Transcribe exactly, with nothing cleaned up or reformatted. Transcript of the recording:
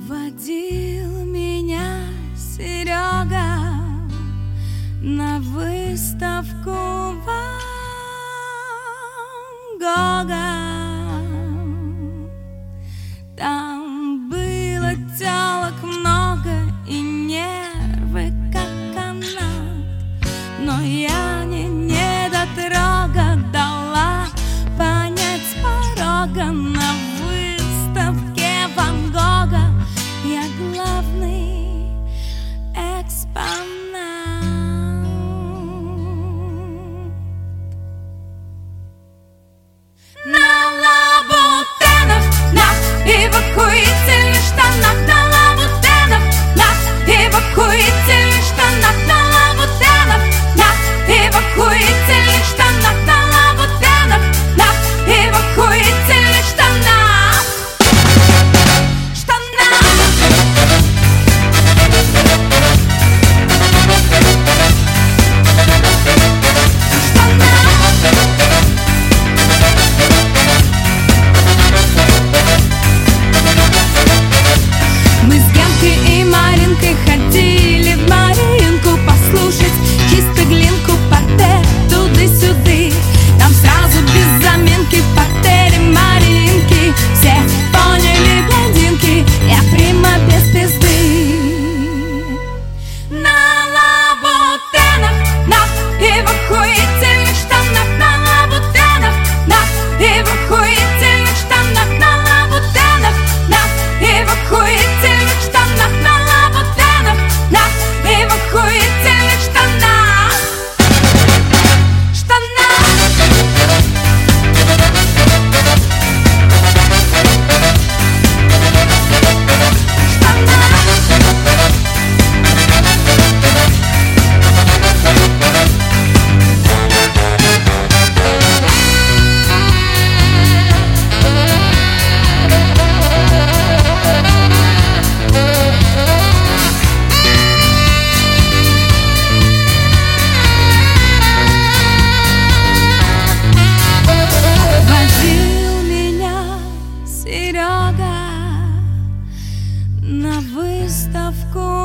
Водил меня Серега на выставку Ван Гога. Там было тёлок много и нервы как канат, но я не недотрога дала понять с порога: на выставке Ван Гога я главный экспонат. На лабутенах, на эвакуительных штанах, на лабутенах, на эвакуительных штанах, на лабутенах, на эвакуительных штанах, на лабутенах, на эвакуительных штанах. Мы с Генкой и Маринкой ходили в Маринку послушать чисто глинку, партер туды-сюды. Там сразу без заминки в партере Маринки все поняли блондинки, я прима без пизды. На лабутенах, на эвакуительных штанах, на лабутенах, на эвакуительных штанах, на лабутенах, на эвакуительных штанах, на лабутенах, на эвакуительных штанах. Штанах. Водил меня Серега на выставку